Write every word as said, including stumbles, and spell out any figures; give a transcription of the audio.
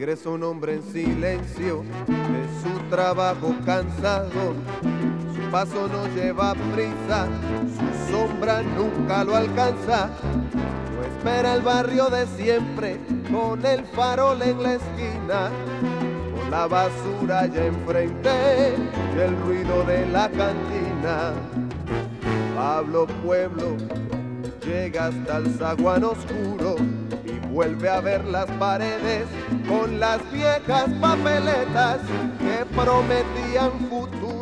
Regresa un hombre en silencio de su trabajo cansado. Su paso no lleva prisa, su sombra nunca lo alcanza. No espera el barrio de siempre, con el farol en la esquina, con la basura allá enfrente y el ruido de la cantina. Pablo Pueblo llega hasta el zaguán oscuro y vuelve a ver las paredes con las viejas papeletas que prometían futuro.